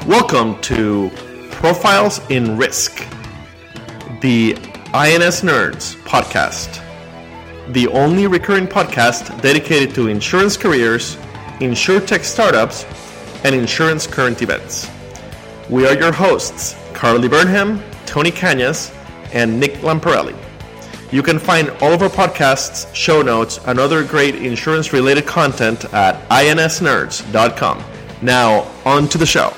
Welcome to Profiles in Risk, the INS Nerds podcast, the only recurring podcast dedicated to insurance careers, insurtech startups, and insurance current events. We are your hosts, Carly Burnham, Tony Cañas, and Nick Lamparelli. You can find all of our podcasts, show notes, and other great insurance-related content at insnerds.com. Now, on to the show.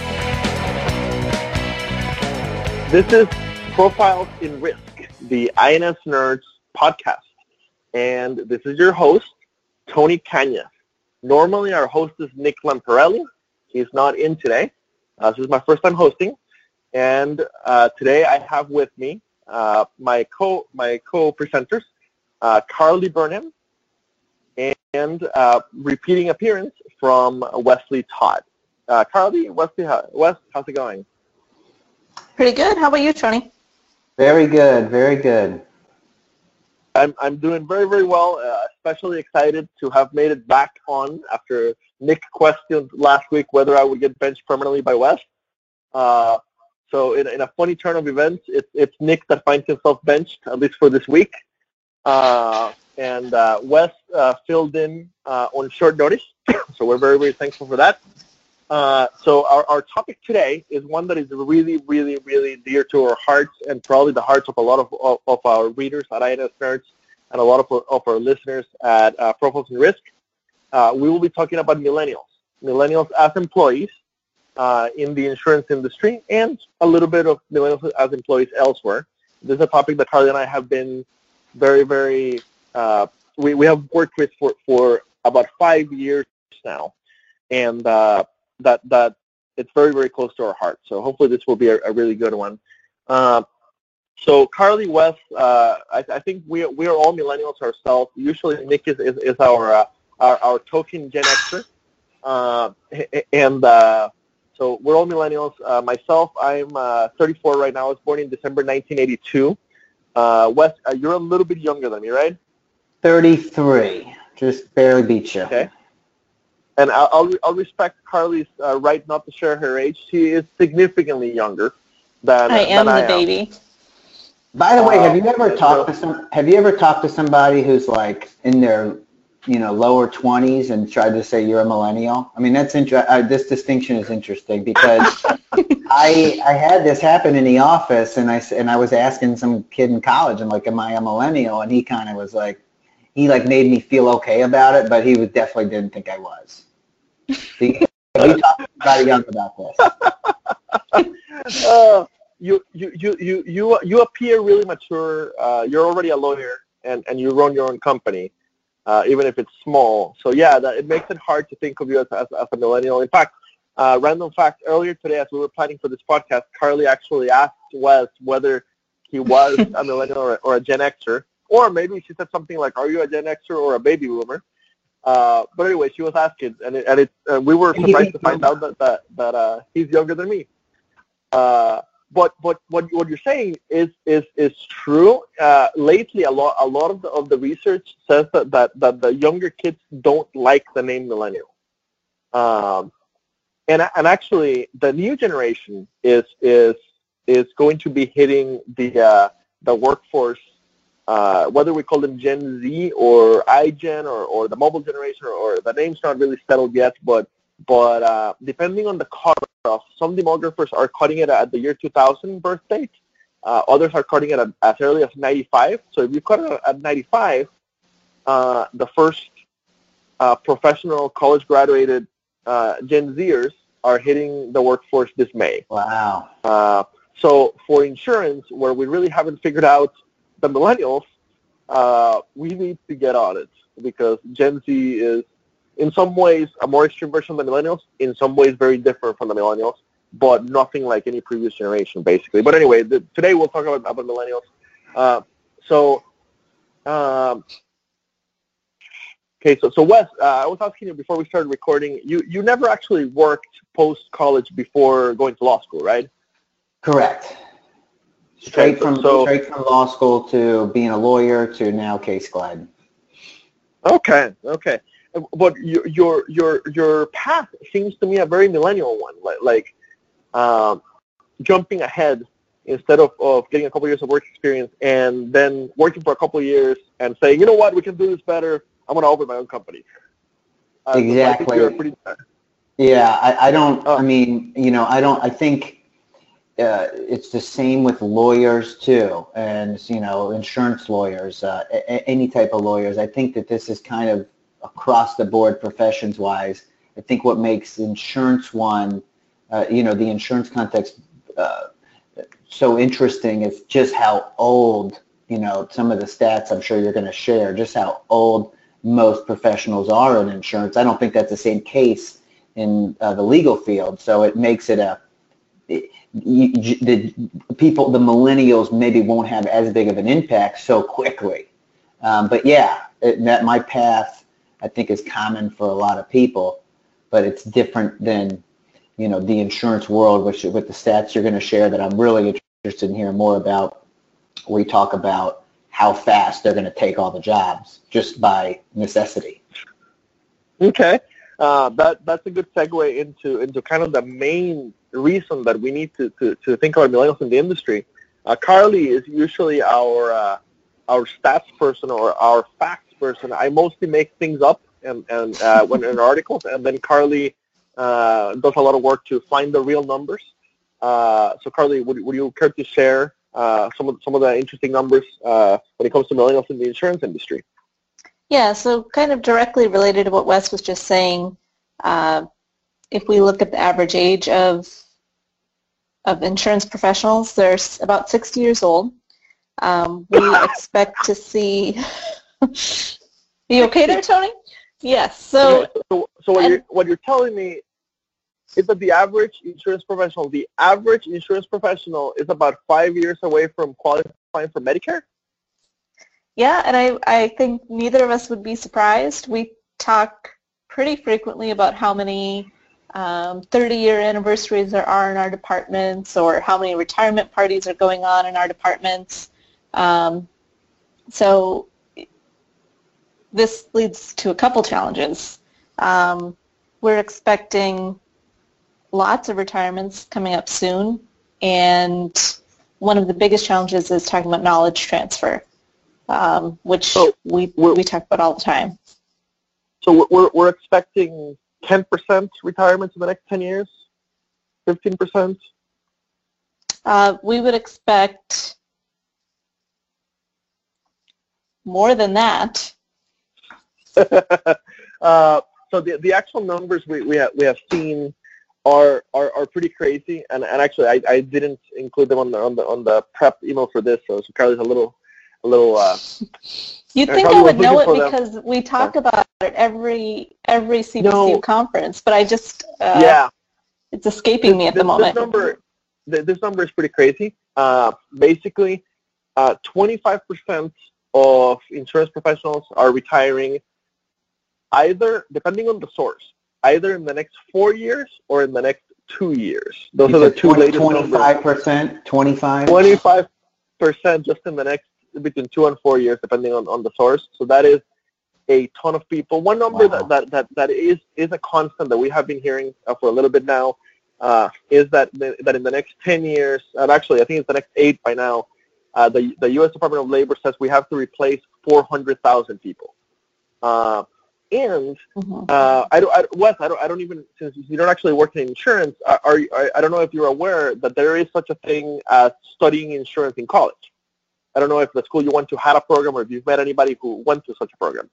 This is Profiles in Risk, the INS Nerds podcast. And this is your host, Tony Cañas. Normally, our host is Nick Lamparelli. He's not in today. This is my first time hosting. And today I have with me my co-presenters, Carly Burnham, and repeating appearance from Wesley Todd. Carly, Wesley, Wes, how's it going? Pretty good. How about you, Tony? Very good, very good. I'm doing very, very well. Especially excited to have made it back on after Nick questioned last week whether I would get benched permanently by Wes. So in a funny turn of events, it's Nick that finds himself benched, at least for this week. And Wes filled in on short notice, so we're very, very thankful for that. So our topic today is one that is really, really, really dear to our hearts and probably the hearts of a lot of our readers at INS Nerds and a lot of our listeners at Profiles in Risk. We will be talking about millennials as employees in the insurance industry and a little bit of millennials as employees elsewhere. This is a topic that Carly and I have been very, very, we have worked with for about 5 years now. And that it's very, very close to our heart. So hopefully this will be a really good one. So Carly, Wes, I think we are all millennials ourselves. Usually Nick is our token Gen Xer. So we're all millennials. Myself, I'm 34 right now. I was born in December 1982. Wes, you're a little bit younger than me, right? 33. Just barely beat you. Okay. And I'll respect Carly's right not to share her age. She is significantly younger than I am. The baby. By the way, have you ever talked to somebody who's like in their lower 20s and tried to say you're a millennial? I mean, that's this distinction is interesting because I had this happen in the office, and I was asking some kid in college, I'm like, am I a millennial? And he kind of was like, he made me feel okay about it, but he definitely didn't think I was. We talked to somebody young about this. You appear really mature. You're already a lawyer, and you run your own company. Even if it's small. So yeah, it makes it hard to think of you as a millennial. In fact, random fact, earlier today as we were planning for this podcast, Carly actually asked Wes whether he was a millennial or a Gen Xer, or maybe she said something like, are you a Gen Xer or a baby boomer? But anyway, she was asking, and we were surprised to find out that he's younger than me. But what you're saying is true. Lately, a lot of the research says that the younger kids don't like the name millennial. And actually, the new generation is going to be hitting the workforce. Whether we call them Gen Z or iGen or the mobile generation or the name's not really settled yet, but depending on the cutoff, some demographers are cutting it at the year 2000 birth date. Others are cutting it as early as 95. So if you cut it at 95, the first professional college graduated Gen Zers are hitting the workforce this May. Wow. So for insurance, where we really haven't figured out the millennials, we need to get on it because Gen Z is in some ways a more extreme version of the millennials, in some ways very different from the millennials, but nothing like any previous generation, basically. But anyway, today we'll talk about millennials. So Wes, I was asking you before we started recording, you never actually worked post-college before going to law school, right? Correct. Straight from law school to being a lawyer to now case glide. Okay. But your path seems to me a very millennial one. Like jumping ahead instead of getting a couple years of work experience and then working for a couple of years and saying, you know what, we can do this better. I'm going to open my own company. Exactly. So I think yeah, I don't. I mean, I think it's the same with lawyers too, and insurance lawyers, any type of lawyers. I think that this is kind of across the board, professions wise. I think what makes insurance the insurance context so interesting is just how old, some of the stats I'm sure you're going to share, just how old most professionals are in insurance. I don't think that's the same case in the legal field. So it makes it the millennials maybe won't have as big of an impact so quickly. But yeah, my path I think is common for a lot of people, but it's different than the insurance world, which with the stats you're going to share that I'm really interested in hearing more about. We talk about how fast they're going to take all the jobs just by necessity. Okay, that's a good segue into kind of the main reason that we need to think about millennials in the industry. Carly is usually our stats person or our facts person. I mostly make things up and when in articles, and then Carly does a lot of work to find the real numbers. So Carly, would you care to share some of the interesting numbers when it comes to millennials in the insurance industry? Yeah, so kind of directly related to what Wes was just saying, if we look at the average age of insurance professionals, they're about 60 years old. We expect to see... You okay there, Tony? Yes. So what you're telling me is that the average insurance professional is about 5 years away from qualifying for Medicare? Yeah, and I think neither of us would be surprised. We talk pretty frequently about how many 30-year anniversaries there are in our departments, or how many retirement parties are going on in our departments. So this leads to a couple challenges. We're expecting lots of retirements coming up soon, and one of the biggest challenges is talking about knowledge transfer, which we talk about all the time. So we're expecting 10% retirements in the next 10 years, 15%? We would expect more than that. So the actual numbers we have seen are pretty crazy, and actually I didn't include them on the prep email for this, so Carly's a little. You'd think I would know it because we talk about it every CPCU conference, but I just it's escaping me at the moment. This number is pretty crazy. Basically, 25% of insurance professionals are retiring either, depending on the source, either in the next 4 years or in the next 2 years. Those are the two latest numbers. 25%? 25% just in the next between 2 and 4 years, depending on the source. So that is a ton of people. One number that is a constant that we have been hearing for a little bit now is that in the next 10 years, and actually I think it's the next 8 by now, the U.S. Department of Labor says we have to replace 400,000 people. And Wes, I don't even, since you don't actually work in insurance, I don't know if you're aware that there is such a thing as studying insurance in college. I don't know if the school you went to had a program, or if you've met anybody who went to such a program.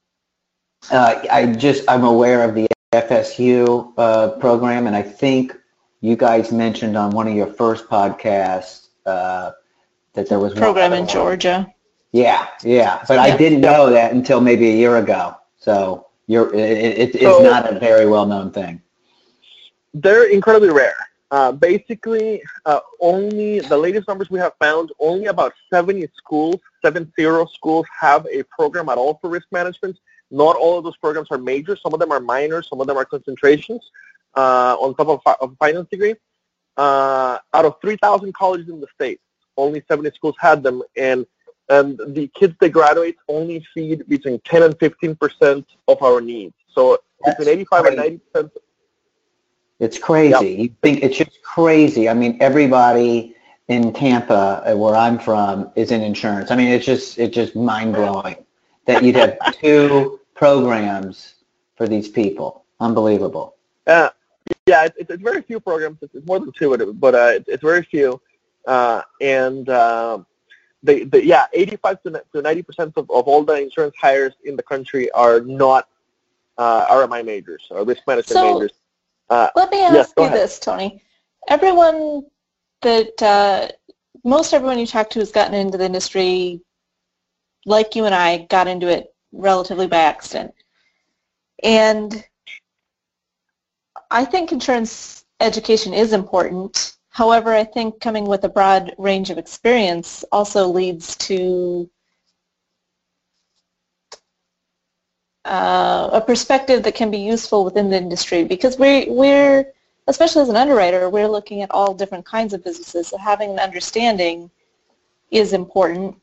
I'm aware of the FSU program, and I think you guys mentioned on one of your first podcasts that there was program in Georgia. Yeah, but I didn't know that until maybe a year ago. So it's not a very well-known thing. They're incredibly rare. Basically, only the latest numbers we have found, only about 70 schools have a program at all for risk management. Not all of those programs are major. Some of them are minor. Some of them are concentrations on top of a finance degree. Out of 3,000 colleges in the state, only 70 schools had them, and the kids that graduate only feed between 10 and 15% of our needs. So between 85 and 90%. It's crazy. Yep. You think it's just crazy. I mean, everybody in Tampa, where I'm from, is in insurance. I mean, it's just mind-blowing that you'd have two programs for these people. Unbelievable. Yeah, it's very few programs. It's more than two, but it's very few. And 85 to 90% of all the insurance hires in the country are not RMI majors or risk management majors. Let me ask you this, Tony. Everyone most everyone you talk to has gotten into the industry, like you and I, got into it relatively by accident. And I think insurance education is important. However, I think coming with a broad range of experience also leads to a perspective that can be useful within the industry, because we're especially as an underwriter, we're looking at all different kinds of businesses, so having an understanding is important.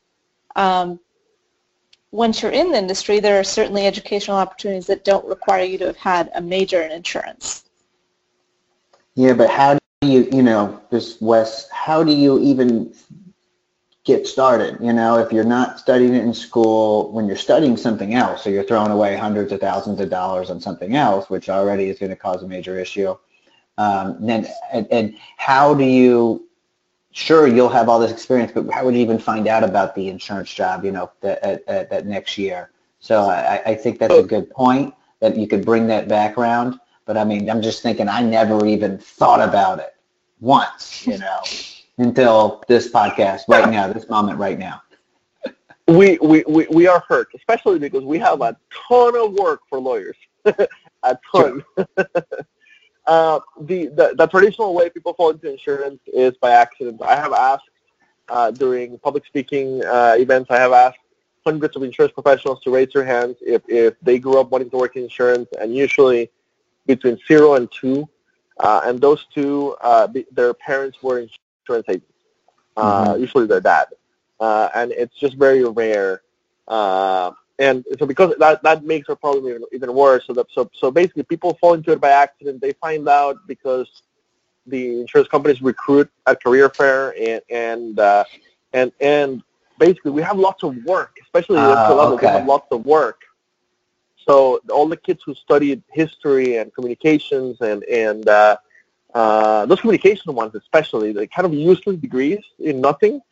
Once you're in the industry, there are certainly educational opportunities that don't require you to have had a major in insurance. Yeah, but how do you, Wes, how do you even get started? If you're not studying it in school, when you're studying something else, so you're throwing away hundreds of thousands of dollars on something else, which already is going to cause a major issue. And how do you, sure, you'll have all this experience, but how would you even find out about the insurance job, that next year? So I think that's a good point, that you could bring that background. But I mean, I'm just thinking, I never even thought about it once, until this podcast right now, this moment right now. We are hurt, especially because we have a ton of work for lawyers, a ton. Sure. The traditional way people fall into insurance is by accident. I have asked during public speaking events, I have asked hundreds of insurance professionals to raise their hands if they grew up wanting to work in insurance, and usually between 0 and 2, and those two, their parents were insurance agents, usually their dad, and it's just very rare. And so because that makes our problem even worse. So basically, people fall into it by accident. They find out because the insurance companies recruit at career fair, and basically we have lots of work, especially at the level. Okay. We have lots of work. So all the kids who studied history and communications and those communication ones especially, they kind of useless degrees in nothing.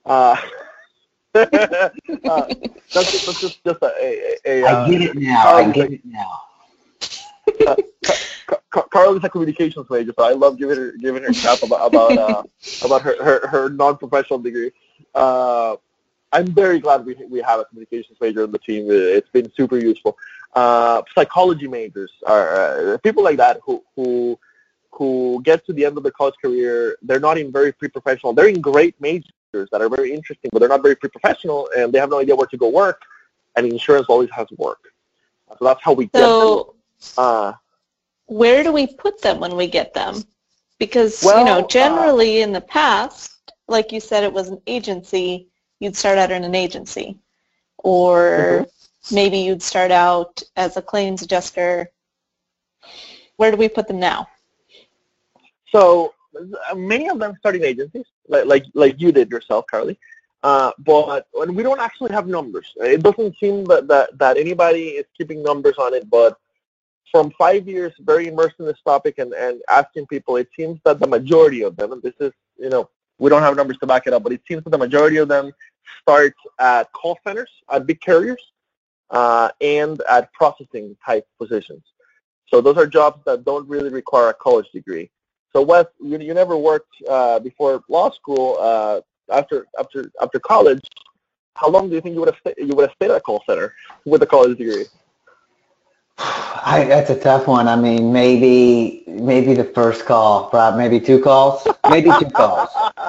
That's just a I get it now. I get it now. Carl is a communications major, so I love giving her crap about her non-professional degree. I'm very glad we have a communications major on the team. It's been super useful. Psychology majors are people like that who get to the end of their college career. They're not in very pre-professional. They're in great majors that are very interesting, but they're not very pre-professional, and they have no idea where to go work. And insurance always has work. So that's how we get them. Where do we put them when we get them? Because, generally in the past, like you said, it was an agency. You'd start out in an agency. Or maybe you'd start out as a claims adjuster. Where do we put them now? So many of them start in agencies, like you did yourself, Carly. But we don't actually have numbers. It doesn't seem that anybody is keeping numbers on it, but from 5 years, very immersed in this topic and asking people, it seems that the majority of them, and this is, we don't have numbers to back it up, but it seems that the majority of them start at call centers, at big carriers, and at processing type positions. So those are jobs that don't really require a college degree. So Wes, you never worked before law school. After college, how long do you think you would have stayed at a call center with a college degree? That's a tough one. I mean, maybe the first call, maybe 2 calls, maybe 2 calls.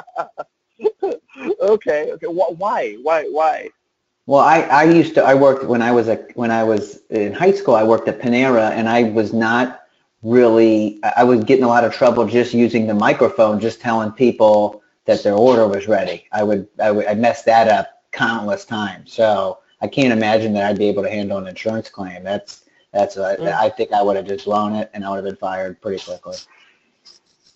Okay. Why? Well, I worked when I was in high school. I worked at Panera, and I was not really. I was getting a lot of trouble just using the microphone, just telling people that their order was ready. I messed that up countless times. So I can't imagine that I'd be able to handle an insurance claim. I think I would have just blown it, and I would have been fired pretty quickly.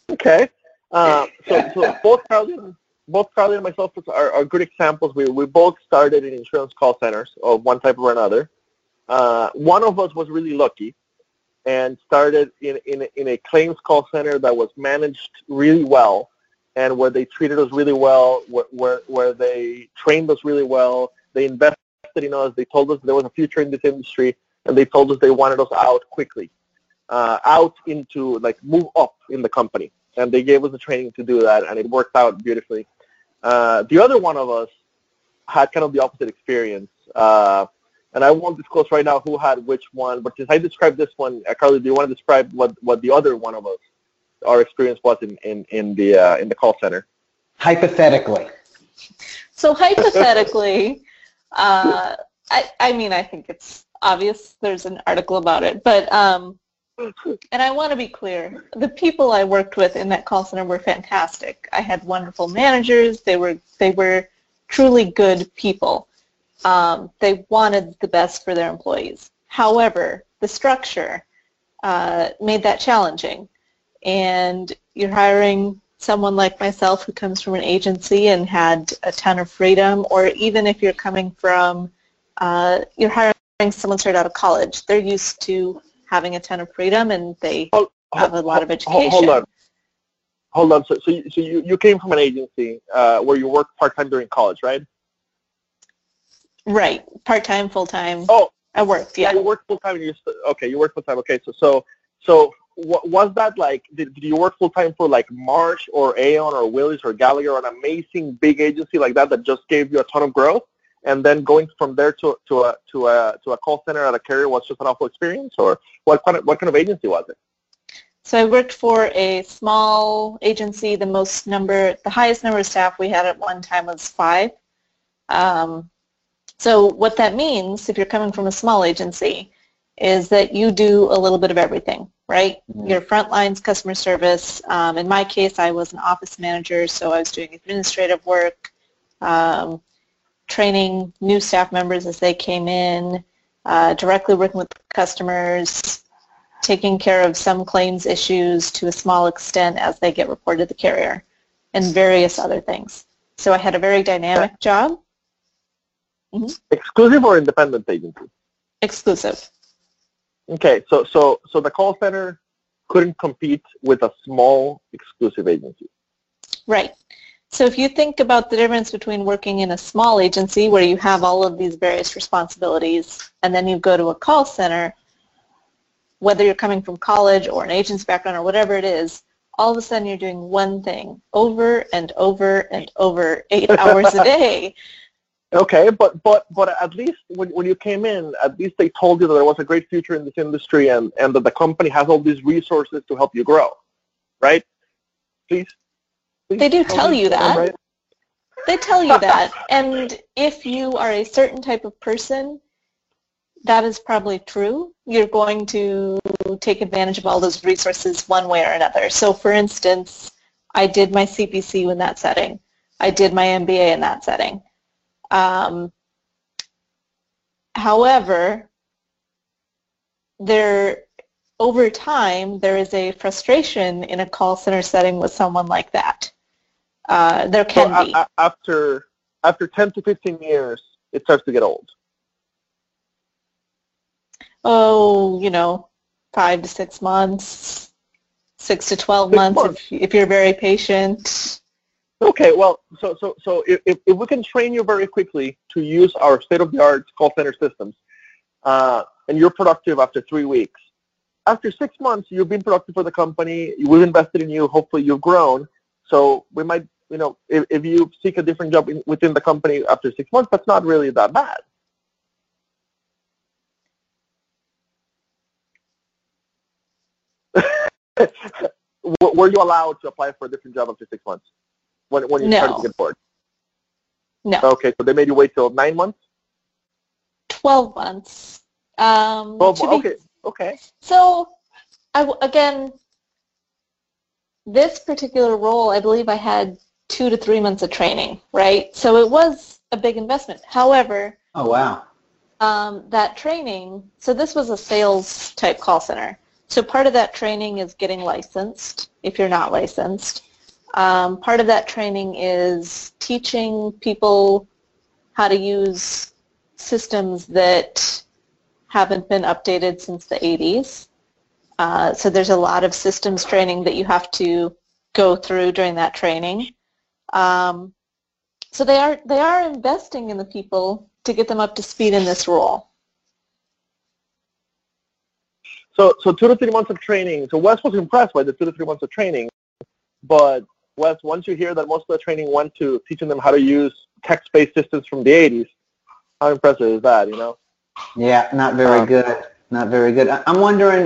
Okay. So both Carly and myself are good examples. We both started in insurance call centers of one type or another. One of us was really lucky and started in a claims call center that was managed really well, and where they treated us really well, where they trained us really well. They invested in us. They told us there was a future in this industry, and they told us they wanted us out quickly, out into, like, move up in the company. And they gave us the training to do that, and it worked out beautifully. The other one of us had kind of the opposite experience. And I won't disclose right now who had which one, but since I described this one, Carly, do you want to describe what the other one of us, our experience was in the call center? Hypothetically. So hypothetically, I mean, I think it's obvious. There's an article about it, but and I want to be clear, the people I worked with in that call center were fantastic. I had wonderful managers. They were truly good people. They wanted the best for their employees. However, the structure made that challenging. And you're hiring someone like myself who comes from an agency and had a ton of freedom, or even if you're coming from, you're hiring someone straight out of college. They're used to having a ton of freedom, and they have a lot of education. Hold on. So you came from an agency where you worked part-time during college, right? Right. Part-time, full-time. Oh. I worked, yeah. You worked full-time. You worked full-time. Okay, so was that like, did you work full-time for like Marsh or Aon or Willis or Gallagher, an amazing big agency like that just gave you a ton of growth, and then going from there to a call center at a carrier was just an awful experience? Or what kind of agency was it? So I worked for a small agency. The highest number of staff we had at one time was 5. So what that means, if you're coming from a small agency, is that you do a little bit of everything, right? Mm-hmm. Your front lines, customer service. In my case, I was an office manager, so I was doing administrative work, training new staff members as they came in, directly working with customers, taking care of some claims issues to a small extent as they get reported to the carrier, and various other things. So I had a very dynamic job. Mm-hmm. Exclusive or independent agency? Exclusive. Okay, so the call center couldn't compete with a small exclusive agency. Right. So if you think about the difference between working in a small agency where you have all of these various responsibilities, and then you go to a call center, whether you're coming from college or an agent's background or whatever it is, all of a sudden you're doing one thing over and over and over 8 hours a day. Okay, but at least when you came in, at least they told you that there was a great future in this industry, and that the company has all these resources to help you grow, right? Please they do tell you that. Right? They tell you that. And if you are a certain type of person, that is probably true. You're going to take advantage of all those resources one way or another. So for instance, I did my CPC in that setting. I did my MBA in that setting. However, over time, there is a frustration in a call center setting with someone like that. There can be. After 10 to 15 years, it starts to get old. Oh, 5 to 6 months, 6 to 12 months. If you're very patient. Okay, well, so if we can train you very quickly to use our state-of-the-art call center systems, and you're productive after 3 weeks, after 6 months, you've been productive for the company, we've invested in you, hopefully you've grown, so we might, if you seek a different job within the company after 6 months, that's not really that bad. Were you allowed to apply for a different job after 6 months? When you started to get bored? No. Okay, so they made you wait till 9 months? 12 months. 12 months, okay. So, again, this particular role, I believe I had 2 to 3 months of training, right? So it was a big investment. However, oh wow, that training, so this was a sales type call center. So part of that training is getting licensed if you're not licensed. Part of that training is teaching people how to use systems that haven't been updated since the 80s. So there's a lot of systems training that you have to go through during that training. So they are investing in the people to get them up to speed in this role. So 2 to 3 months of training. So Wes was impressed by the 2 to 3 months of training, but Wes, once you hear that most of the training went to teaching them how to use text-based systems from the 80s, how impressive is that, you know? Yeah, not very good. Not very good. I'm wondering,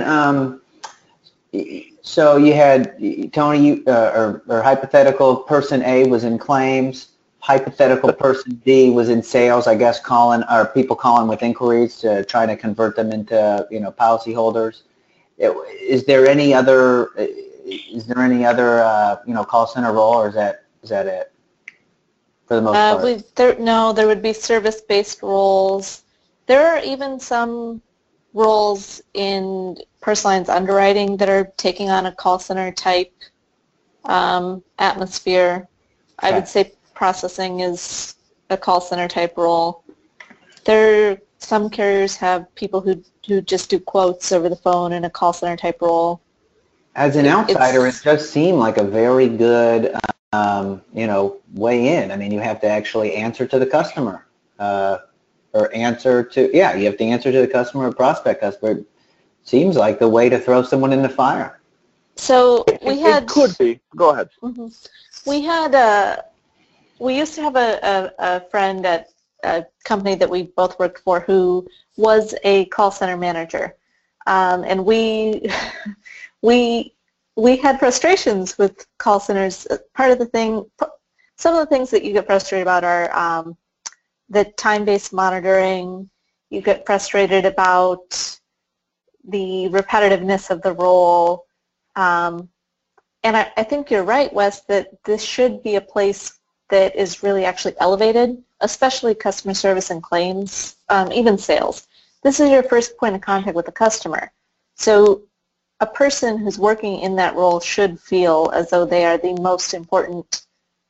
so you had, Tony, or hypothetical person A was in claims, hypothetical person B was in sales, I guess, people calling with inquiries to try to convert them into, policyholders. Is there any other, call center role, or is that it for the most part? There would be service-based roles. There are even some roles in personal lines underwriting that are taking on a call center type atmosphere. Okay. I would say processing is a call center type role. Some carriers have people who just do quotes over the phone in a call center type role. As an outsider, it does seem like a very good, way in. I mean, you have to actually answer to the customer, you have to answer to the customer or prospect customer. It seems like the way to throw someone in the fire. So it could be. Go ahead. Mm-hmm. We used to have a friend at a company that we both worked for who was a call center manager, and we had frustrations with call centers. Some of the things that you get frustrated about are the time-based monitoring. You get frustrated about the repetitiveness of the role, and I think you're right, Wes, that this should be a place that is really actually elevated, especially customer service and claims, even sales. This is your first point of contact with the customer. So a person who's working in that role should feel as though they are the most important,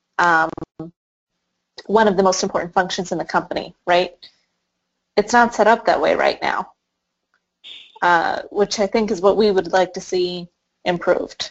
one of the most important functions in the company, right? It's not set up that way right now, which I think is what we would like to see improved.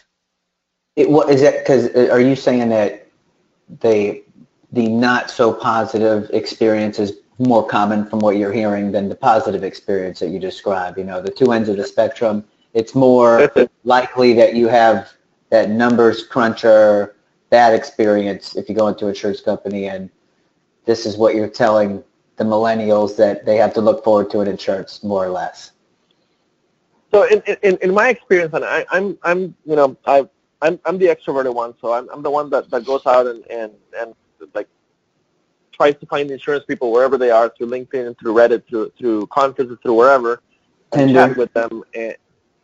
Are you saying that the not so positive experience is more common from what you're hearing than the positive experience that you described? The two ends of the spectrum. It's more likely that you have that numbers cruncher, bad experience if you go into an insurance company, and this is what you're telling the millennials that they have to look forward to in insurance, more or less. So in my experience, and I'm the extroverted one, so I'm the one that goes out and like tries to find insurance people wherever they are, through LinkedIn, through Reddit, through conferences, through wherever, and chat with them. And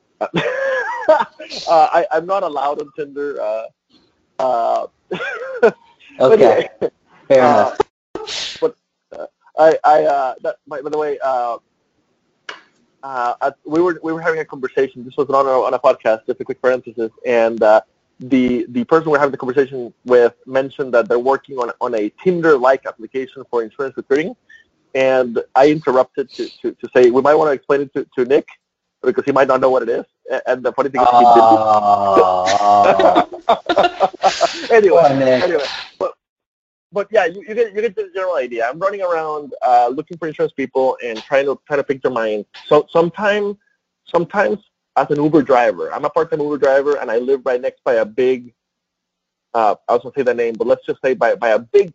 I'm not allowed on Tinder. Okay, fair enough. But by the way, we were having a conversation. This was on a podcast. Just a quick parenthesis, and the person we're having the conversation with mentioned that they're working on a Tinder-like application for insurance recruiting, and I interrupted to say we might want to explain it to Nick, because he might not know what it is. And the funny thing is he didn't. Anyway, but yeah, you get the general idea. I'm running around looking for insurance people and trying to pick their mind. So sometimes as an Uber driver, I'm a part-time Uber driver, and I live right next by a big, I was going to say the name, but let's just say by a big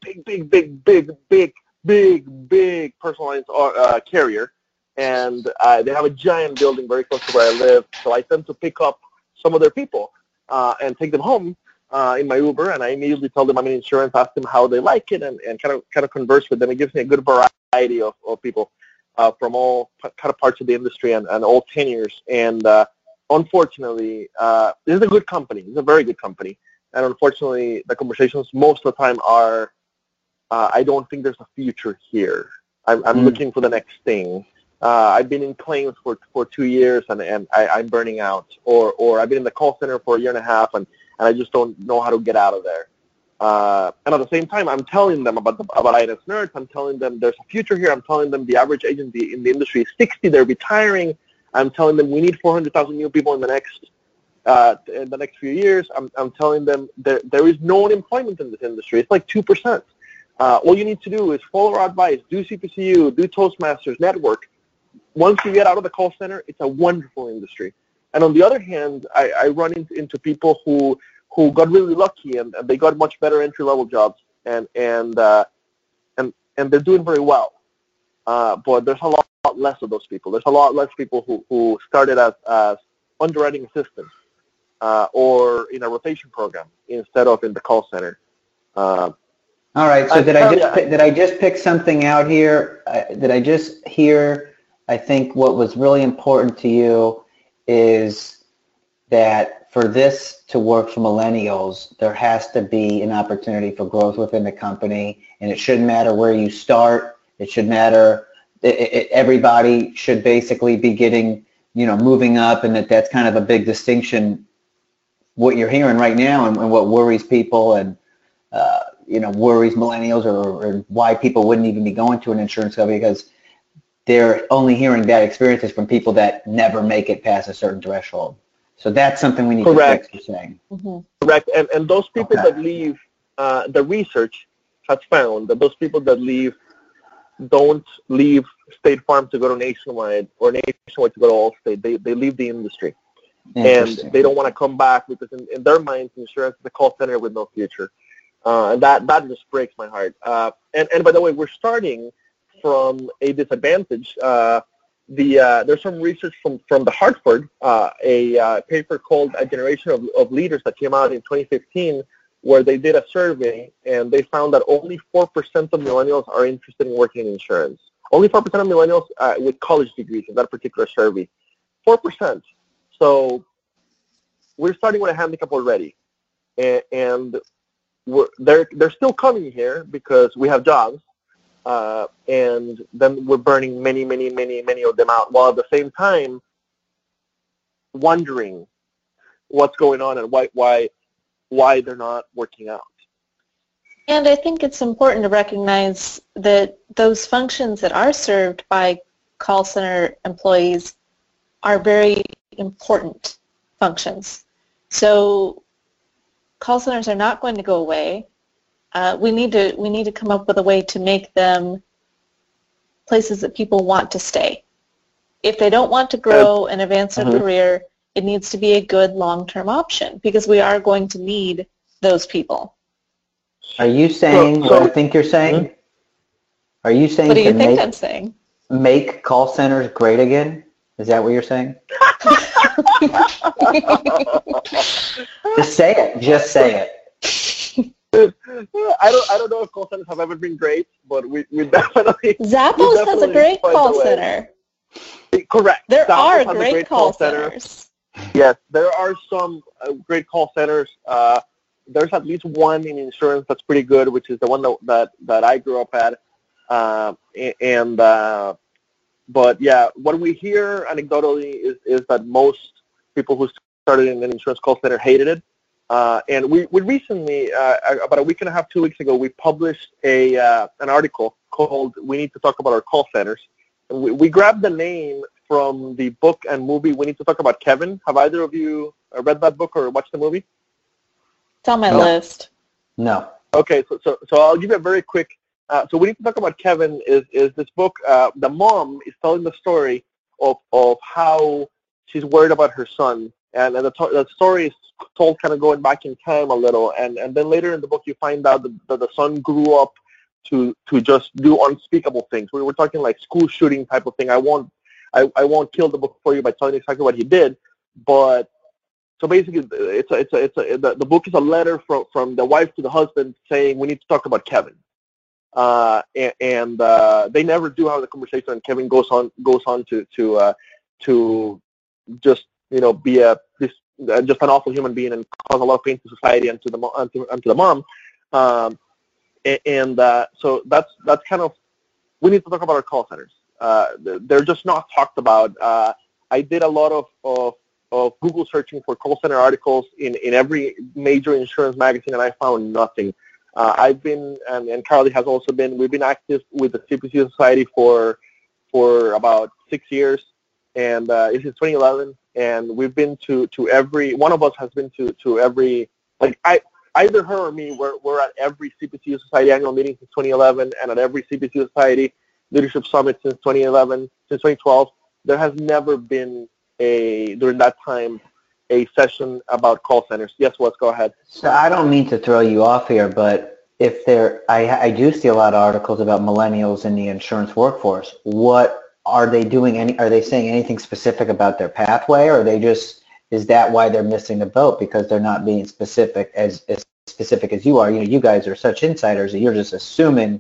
personalized carrier, and they have a giant building very close to where I live, so I tend to pick up some of their people and take them home in my Uber, and I immediately tell them I'm in insurance, ask them how they like it, and kind of converse with them. It gives me a good variety of people from all kind of parts of the industry and all tenures. And unfortunately, this is a good company. It's a very good company. And unfortunately, the conversations most of the time are, I don't think there's a future here. I'm looking for the next thing. I've been in claims for 2 years and I'm burning out, or I've been in the call center for a year and a half and I just don't know how to get out of there. And at the same time, I'm telling them about INS Nerds. I'm telling them there's a future here. I'm telling them the average age in the industry is 60. They're retiring. I'm telling them we need 400,000 new people in the next few years. I'm telling them there is no unemployment in this industry. It's like 2%. All you need to do is follow our advice, do CPCU, do Toastmasters, network. Once you get out of the call center, it's a wonderful industry. And on the other hand, I run into people who got really lucky and they got much better entry-level jobs and they're doing very well. But there's a lot less of those people. There's a lot less people who started as underwriting assistants or in a rotation program instead of in the call center. All right. So did I just pick something out here? Did I just hear? I think what was really important to you is that for this to work for millennials, there has to be an opportunity for growth within the company, and it shouldn't matter where you start. It should matter. Everybody should basically be getting, moving up, and that's kind of a big distinction. What you're hearing right now, and what worries people, and worries millennials, or why people wouldn't even be going to an insurance company, because they're only hearing bad experiences from people that never make it past a certain threshold. So that's something we need to fix, you're saying. Mm-hmm. Correct. And those people that leave, the research has found that those people that leave don't leave State Farm to go to Nationwide or Nationwide to go to Allstate. They leave the industry. And they don't want to come back because in their minds, insurance is a call center with no future. And that just breaks my heart. And by the way, we're starting from a disadvantage. There's some research from the Hartford, a paper called A Generation of Leaders that came out in 2015, where they did a survey, and they found that only 4% of millennials are interested in working in insurance. Only 4% of millennials with college degrees in that particular survey. 4%. So we're starting with a handicap already. And they're still coming here because we have jobs. And then we're burning many of them out, while at the same time wondering what's going on and why they're not working out. And I think it's important to recognize that those functions that are served by call center employees are very important functions. So call centers are not going to go away. We need to come up with a way to make them places that people want to stay. If they don't want to grow and advance their career, it needs to be a good long-term option because we are going to need those people. Are you saying what I think you're saying? Are you saying what do you think I'm saying? Make call centers great again? Is that what you're saying? Just say it. Just say it. I don't know if call centers have ever been great, but we definitely. Zappos has a great call center. Correct. There Zappos are great call centers. Yes, there are some great call centers. There's at least one in insurance that's pretty good, which is the one that I grew up at. But yeah, what we hear anecdotally is that most people who started in an insurance call center hated it. And we recently, about a week and a half, 2 weeks ago, we published an article called "We Need to Talk About Our Call Centers." And we grabbed the name from the book and movie "We Need to Talk About Kevin." Have either of you read that book or watched the movie? It's on my list. No. Okay, so I'll give you a very quick. So "We Need to Talk About Kevin" is this book. The mom is telling the story of how she's worried about her son, and the story is told kind of going back in time a little, and then later in the book you find out that the son grew up to just do unspeakable things. We were talking like school shooting type of thing. I won't kill the book for you by telling you exactly what he did, but so basically the book is a letter from the wife to the husband saying we need to talk about Kevin, and they never do have the conversation, and Kevin goes on to just be just an awful human being and cause a lot of pain to society and to the mom. So that's kind of, we need to talk about our call centers. they're just not talked about. I did a lot of Google searching for call center articles in every major insurance magazine, and I found nothing. I've been, and Carly has also been, we've been active with the CPC Society for about 6 years, and it's since 2011, and we've been to every, one of us has been to every, like either her or me, we're at every CPC Society annual meeting since 2011, and at every CPC Society Leadership Summit since 2011, since 2012. There has never been during that time, a session about call centers. Yes, Wes, go ahead. So I don't mean to throw you off here, but if I do see a lot of articles about millennials in the insurance workforce. What are they doing? Are they saying anything specific about their pathway, or are they just, is that why they're missing the boat, because they're not being specific as specific as you are? You know, you guys are such insiders that you're just assuming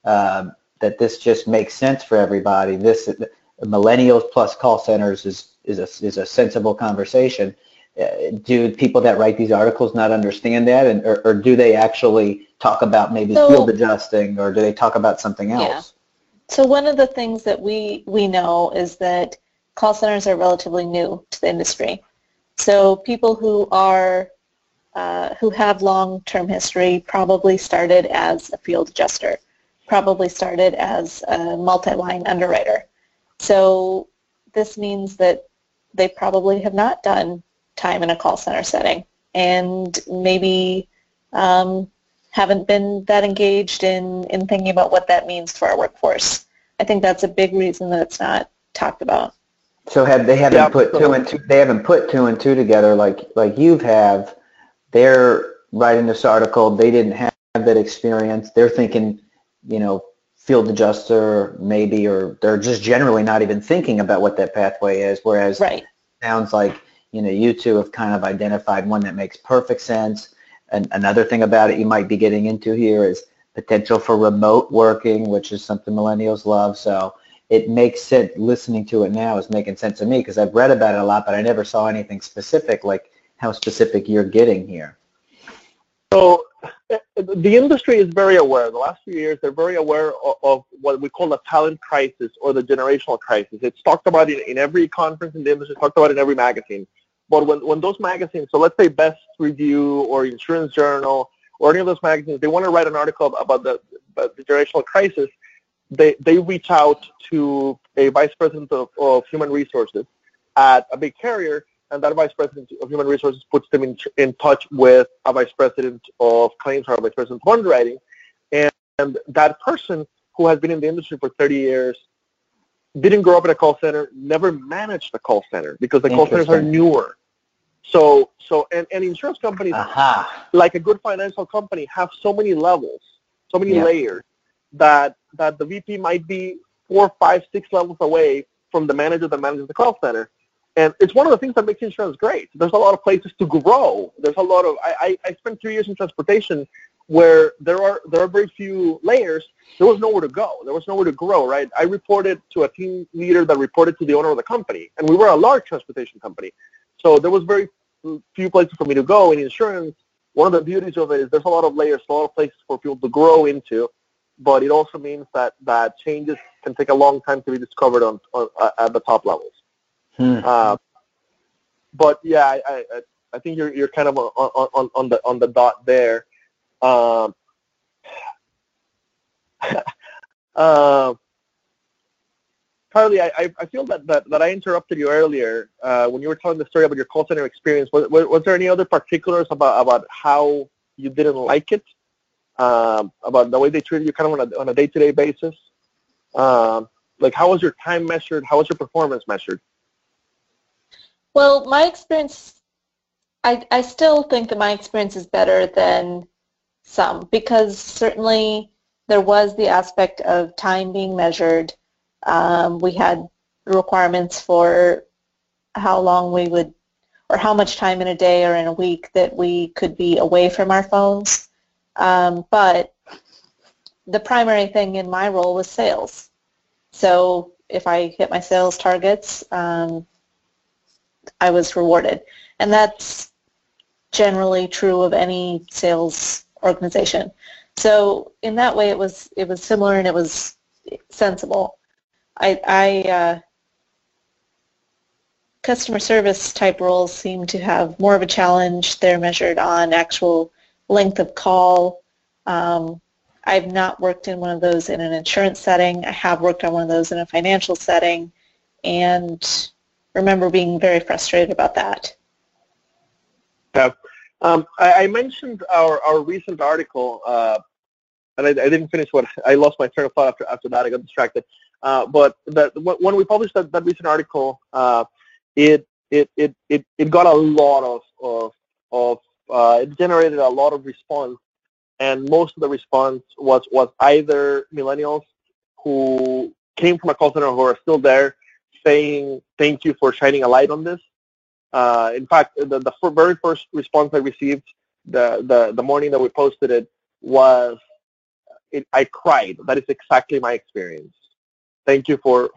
that this just makes sense for everybody. This millennials plus call centers is a sensible conversation. Do people that write these articles not understand that, or do they actually talk about maybe field adjusting, or do they talk about something else? Yeah. So one of the things that we know is that call centers are relatively new to the industry. So people who are who have long-term history probably started as a field adjuster, probably started as a multi-line underwriter. So this means that they probably have not done time in a call center setting, and maybe haven't been that engaged in thinking about what that means for our workforce. I think that's a big reason that it's not talked about. So they haven't put two and two together like you have. They're writing this article. They didn't have that experience. They're thinking, you know, field adjuster maybe, or they're just generally not even thinking about what that pathway is. Whereas it sounds like, you know, you two have kind of identified one that makes perfect sense. And another thing about it you might be getting into here is potential for remote working, which is something millennials love. So it makes sense. Listening to it now is making sense to me, because I've read about it a lot, but I never saw anything specific like how specific you're getting here. So the industry is very aware. The last few years, they're very aware of what we call the talent crisis or the generational crisis. It's talked about in every conference in the industry, it's talked about in every magazine. But when those magazines, so let's say Best Review or Insurance Journal or any of those magazines, they want to write an article about the generational crisis, they reach out to a vice president of human resources at a big carrier, and that vice president of human resources puts them in touch with a vice president of claims or a vice president of underwriting. And that person who has been in the industry for 30 years didn't grow up in a call center, never managed a call center, because the call centers are newer. So and insurance companies, like a good financial company, have so many levels, so many layers, that the VP might be 4, 5, 6 levels away from the manager that manages the call center. And it's one of the things that makes insurance great. There's a lot of places to grow. There's a lot of, I spent 3 years in transportation where there are very few layers. There was nowhere to go. There was nowhere to grow, right? I reported to a team leader that reported to the owner of the company, and we were a large transportation company. So there was very few places for me to go in insurance. One of the beauties of it is there's a lot of layers, a lot of places for people to grow into, but it also means that changes can take a long time to be discovered at the top levels. But yeah, I think you're kind of on the dot there. Carly, I feel that I interrupted you earlier when you were telling the story about your call center experience. Was there any other particulars about how you didn't like it, about the way they treated you kind of on a day-to-day basis? Like, how was your time measured? How was your performance measured? Well, my experience, I still think that my experience is better than some, because certainly there was the aspect of time being measured. We had requirements for how long we would, or how much time in a day or in a week that we could be away from our phones. But the primary thing in my role was sales. So if I hit my sales targets, I was rewarded. And that's generally true of any sales organization. So in that way, it was similar and it was sensible. Customer service type roles seem to have more of a challenge. They're measured on actual length of call. I've not worked in one of those in an insurance setting. I have worked on one of those in a financial setting, and remember being very frustrated about that. Yeah. I mentioned our recent article, and I didn't finish I lost my train of thought after that. I got distracted. But when we published that recent article, it got a lot of it generated a lot of response, and most of the response was either millennials who came from a call center who are still there saying thank you for shining a light on this. In fact, the very first response I received the morning that we posted it was, I cried. That is exactly my experience. Thank you for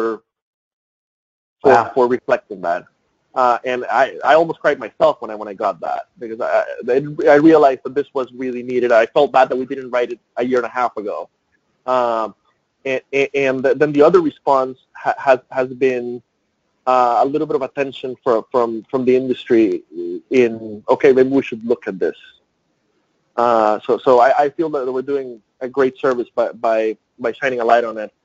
reflecting that. And I almost cried myself when I got that, because I realized that this was really needed. I felt bad that we didn't write it a year and a half ago. And then the other response has been a little bit of attention from the industry in, okay, maybe we should look at this. So I feel that we're doing a great service by shining a light on it.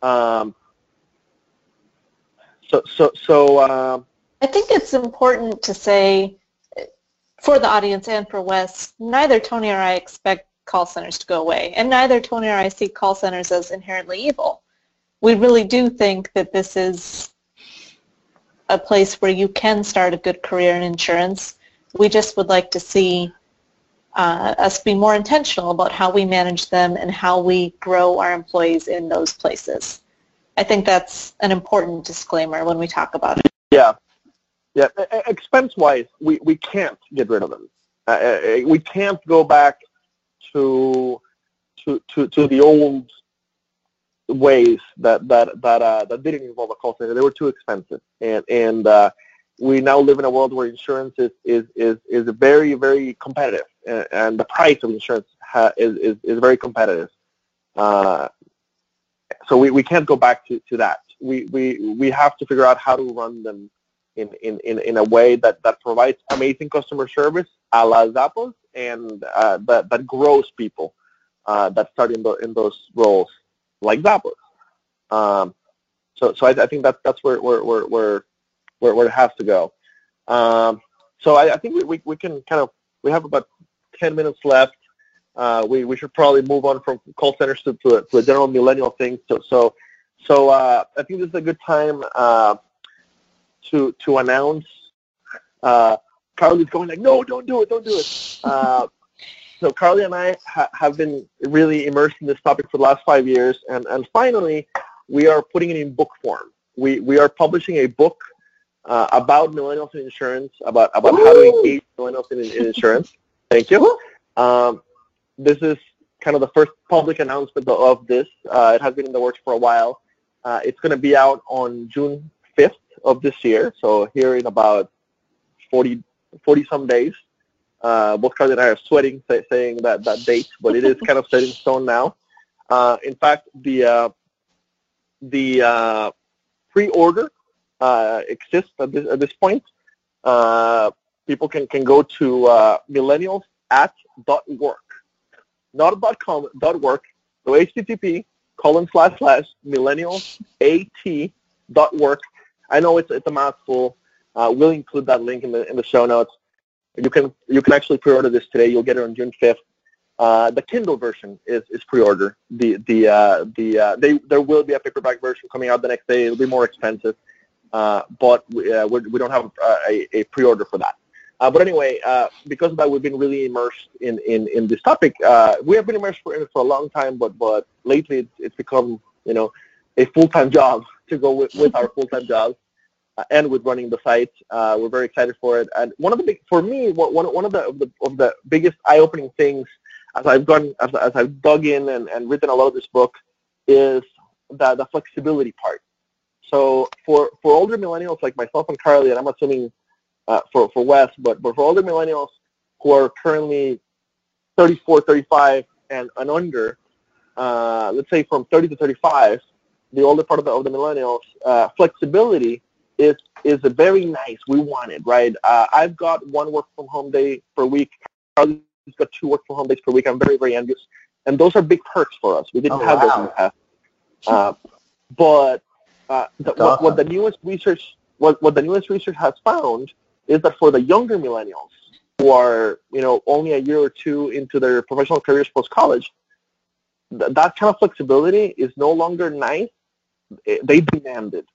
I think it's important to say, for the audience and for Wes, neither Tony or I expect call centers to go away, and neither Tony or I see call centers as inherently evil. We really do think that this is a place where you can start a good career in insurance. We just would like to see us be more intentional about how we manage them and how we grow our employees in those places. I think that's an important disclaimer when we talk about it. Yeah. Expense-wise, we can't get rid of them. We can't go back to the old ways that didn't involve a call center. They were too expensive, and we now live in a world where insurance is very, very competitive, and the price of insurance is very competitive. So we can't go back to that. We have to figure out how to run them in a way that provides amazing customer service, a la Zappos, and that grows people that start in those roles like Zappos. So I think that's where it has to go. So I think we can we have about 10 minutes left. We should probably move on from call centers to a general millennial thing. So I think this is a good time to announce. Carly's going like, no, don't do it. So Carly and I have been really immersed in this topic for the last 5 years, and finally we are putting it in book form. We are publishing a book about millennials in insurance, about how to engage millennials in insurance. Thank you. This is kind of the first public announcement of this. It has been in the works for a while. It's going to be out on June 5th of this year, so here in about 40-some days. Both Carly and I are sweating saying that date, but it is kind of set in stone now. In fact, the pre-order exists at this point. People can go to millennials@.work. Not .com, .work. So http://millennialsat.work. I know it's a mouthful. We'll include that link in the show notes. You can actually pre-order this today. You'll get it on June 5th. The Kindle version is pre-order. There will be a paperback version coming out the next day. It'll be more expensive, but we don't have a pre-order for that. But anyway, because of that, we've been really immersed in this topic. We have been immersed in it for a long time, but lately it's become a full-time job to go with our full-time jobs and with running the site. We're very excited for it. And one of the biggest eye-opening things as I've dug in and written a lot of this book is the flexibility part. So for older millennials like myself and Carly, and I'm assuming for Wes, but for older millennials who are currently 34, 35, and under, let's say from 30 to 35, the older part of the millennials, flexibility is a very nice. We want it, right? I've got one work from home day per week. Carly's got 2 work from home days per week. I'm very, very envious. And those are big perks for us. We didn't have those in the past. But what the newest research has found is that for the younger millennials who are, only a year or 2 into their professional careers post-college, that kind of flexibility is no longer nice. They demand it.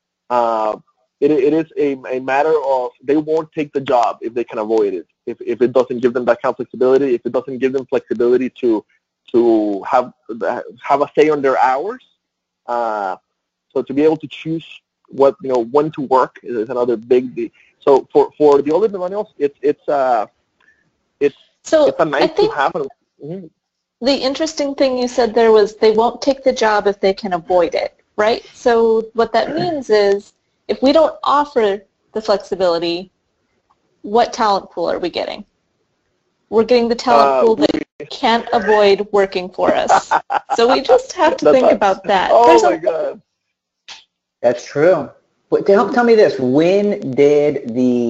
It is a matter of they won't take the job if they can avoid it. If it doesn't give them that kind of flexibility, if it doesn't give them flexibility to have a say on their hours, so to be able to choose when to work is another big deal. So for the older millennials, it's a nice to have. Mm-hmm. The interesting thing you said there was they won't take the job if they can avoid it, right? So what that means is if we don't offer the flexibility, what talent pool are we getting? We're getting the talent pool that can't avoid working for us. So we just have to think about that. Oh, my God. That's true. But tell me this. When did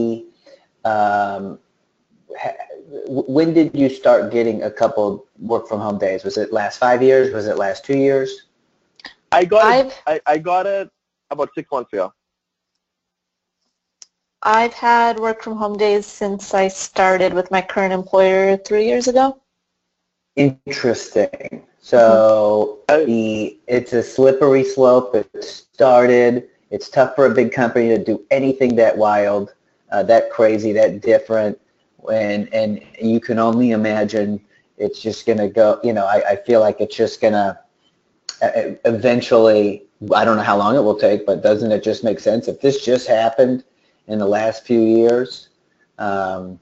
when did you start getting a couple work from home days? Was it last 5 years? Was it last 2 years? I got it about 6 months ago. I've had work from home days since I started with my current employer 3 years ago. Interesting. So it's a slippery slope. It started. It's tough for a big company to do anything that wild, that crazy, that different. And you can only imagine it's just going to go, I feel like it's just going to eventually, I don't know how long it will take, but doesn't it just make sense? If this just happened in the last few years, and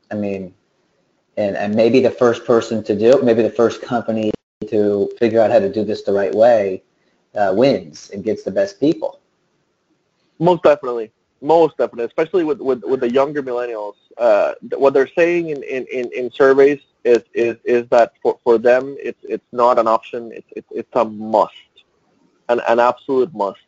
maybe the first person to do it, maybe the first company to figure out how to do this the right way wins and gets the best people. Most definitely, especially with the younger millennials. What they're saying in surveys is that for them it's not an option. It's a must, an absolute must.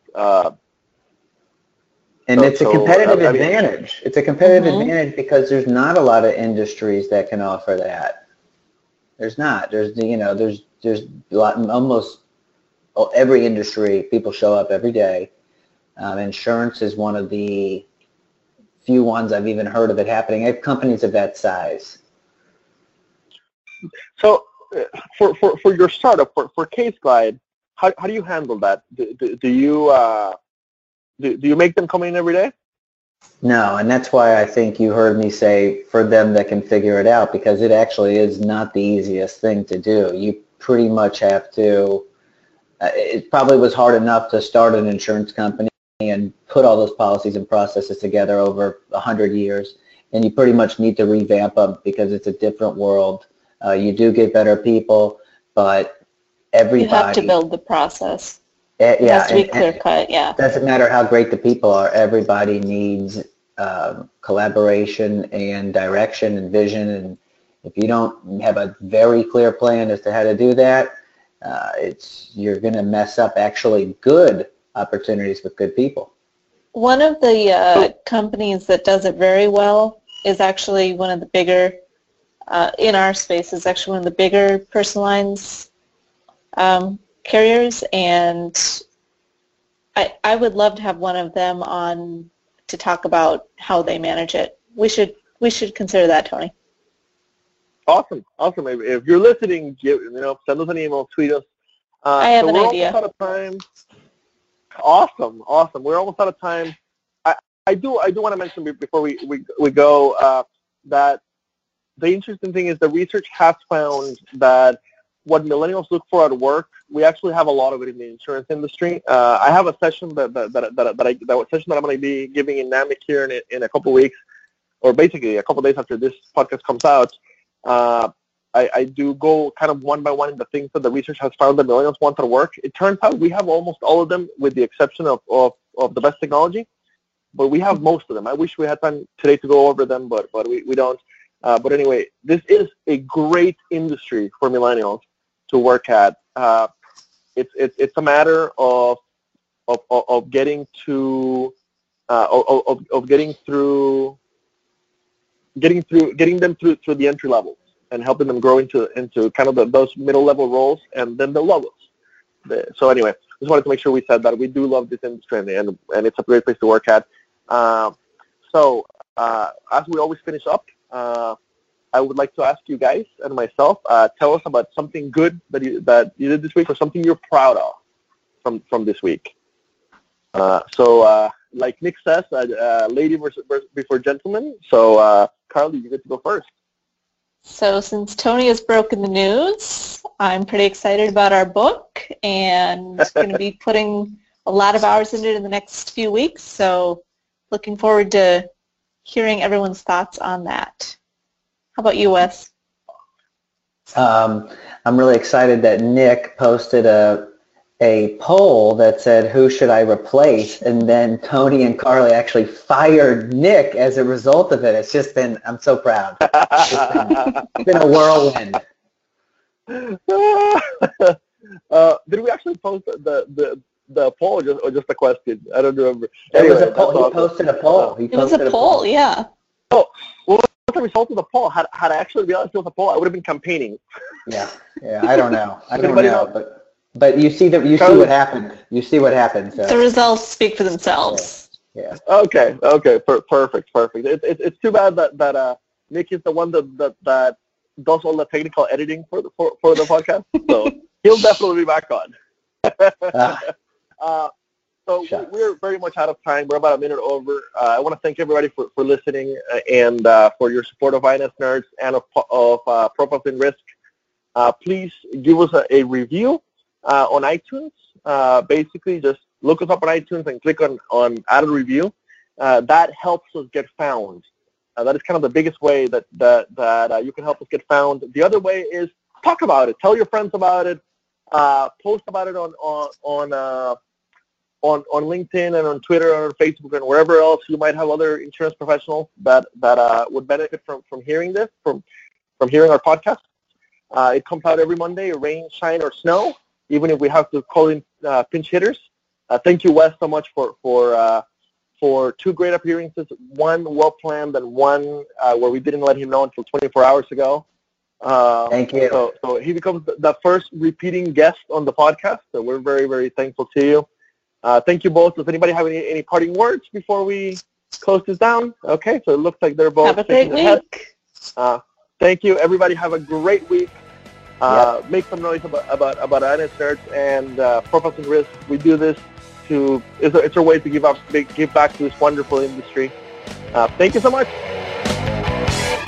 And it's a competitive advantage. It's a competitive advantage because there's not a lot of industries that can offer that. There's not. There's a lot, almost every industry. People show up every day. Insurance is one of the few ones I've even heard of it happening. I have companies of that size. So for your startup, for Case Glide, how do you handle that? Do you make them come in every day? No, and that's why I think you heard me say for them that can figure it out, because it actually is not the easiest thing to do. You pretty much have to, it probably was hard enough to start an insurance company and put all those policies and processes together over 100 years, and you pretty much need to revamp them because it's a different world. You do get better people, but everybody... You have to build the process. It has to be clear-cut, yeah. Doesn't matter how great the people are. Everybody needs collaboration and direction and vision, and if you don't have a very clear plan as to how to do that, you're going to mess up actually good opportunities with good people. One of the companies that does it very well is actually one of the bigger, in our space, is actually one of the bigger personal lines carriers, and I would love to have one of them on to talk about how they manage it. We should consider that, Tony. Awesome. If you're listening, send us an email, tweet us. I have an idea. We're almost out of time. Awesome. We're almost out of time. I do want to mention before we go that the interesting thing is the research has found that what millennials look for at work, we actually have a lot of it in the insurance industry. I have a session that I'm going to be giving in NAMIC here in a couple of weeks, or basically a couple of days after this podcast comes out. I do go kind of one by one in the things that the research has found that millennials want at work. It turns out we have almost all of them, with the exception of the best technology, but we have most of them. I wish we had time today to go over them, but we don't. But anyway, this is a great industry for millennials to work at. It's a matter of of getting to of getting them through the entry levels and helping them grow into kind of those middle level roles and then the logos. So anyway, just wanted to make sure we said that we do love this industry and it's a great place to work at. So as we always finish up, I would like to ask you guys and myself, tell us about something good that you did this week or something you're proud of from this week. So like Nick says, lady before gentleman. So Carly, you get to go first. So since Tony has broken the news, I'm pretty excited about our book and going to be putting a lot of hours into it in the next few weeks. So looking forward to hearing everyone's thoughts on that. How about you, Wes? I'm really excited that Nick posted a poll that said, who should I replace? And then Tony and Carly actually fired Nick as a result of it. It's just been, I'm so proud. It's been a whirlwind. Did we actually post the poll or just a question? I don't remember. It was a poll. He posted a poll. It was a poll, yeah. Oh, well, what's the result of the poll? Had I actually realized it was a poll, I would have been campaigning. Yeah, I don't know. But you see what happened. You see what happened. So. The results speak for themselves. Yeah. Okay. Perfect. It's too bad that Nick is the one that does all the technical editing for the podcast. So he'll definitely be back on. So we're very much out of time. We're about a minute over. I want to thank everybody for listening and for your support of INS Nerds and of Profiles in Risk. Please give us a review on iTunes. Basically, just look us up on iTunes and click on add a review. That helps us get found. That is kind of the biggest way that you can help us get found. The other way is talk about it. Tell your friends about it. Post about it on LinkedIn and on Twitter and on Facebook and wherever else you might have other insurance professionals that would benefit from hearing this, from hearing our podcast. It comes out every Monday, rain, shine, or snow, even if we have to call in pinch hitters. Thank you, Wes, so much for two great appearances, one well-planned and one where we didn't let him know until 24 hours ago. Thank you. So he becomes the first repeating guest on the podcast, so we're very, very thankful to you. Thank you both. Does anybody have any parting words before we close this down? Okay, so it looks like they're both have a great week. Thank you, everybody. Have a great week. Yep. Make some noise about INS Nerds and Profiles in Risk. We do this it's our way to give back to this wonderful industry. Thank you so much.